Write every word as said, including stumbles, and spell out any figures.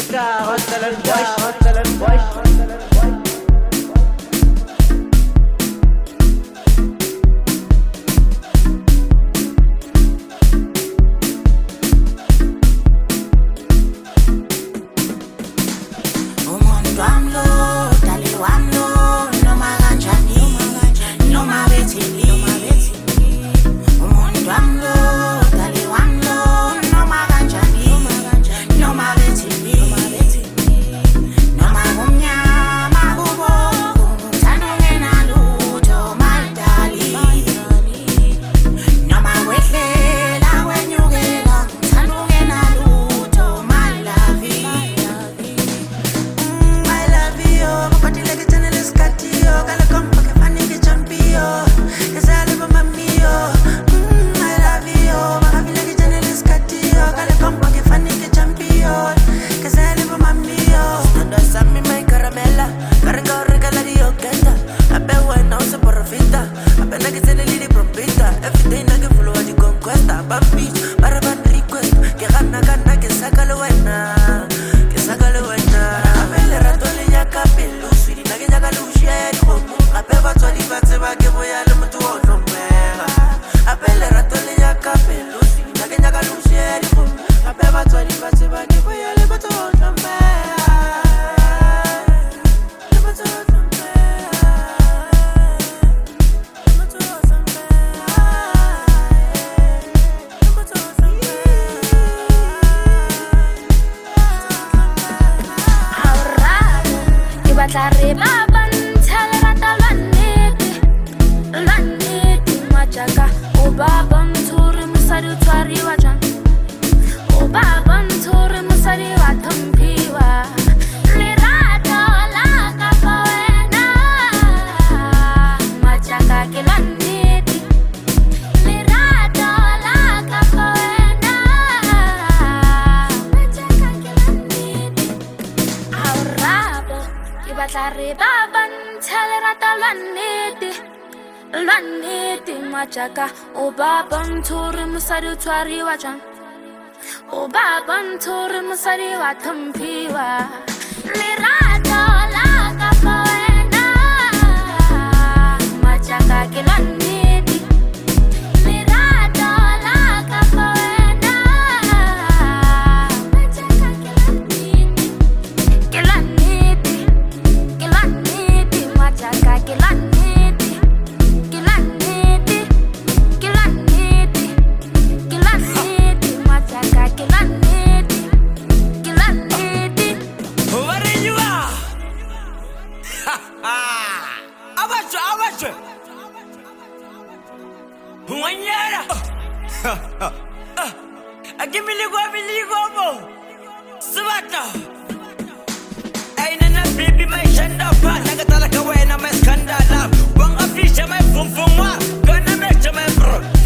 Ska, hostel and boys, hostel and boys, hostel and boys. Twari wajan, o baban turi musari wa tampiwa. Lirata la kapoena, machaka kilaniti. Lirata la kapoena, machaka kilaniti. Kilaniti, kilaniti, machaka kilaniti. Give me the go, me the go, mo. Sabata. Ain't enough baby, my shanda pa. Nagatala ka wena, my skandala. Wang afisha, my fum fum wa. Gonna make my bro.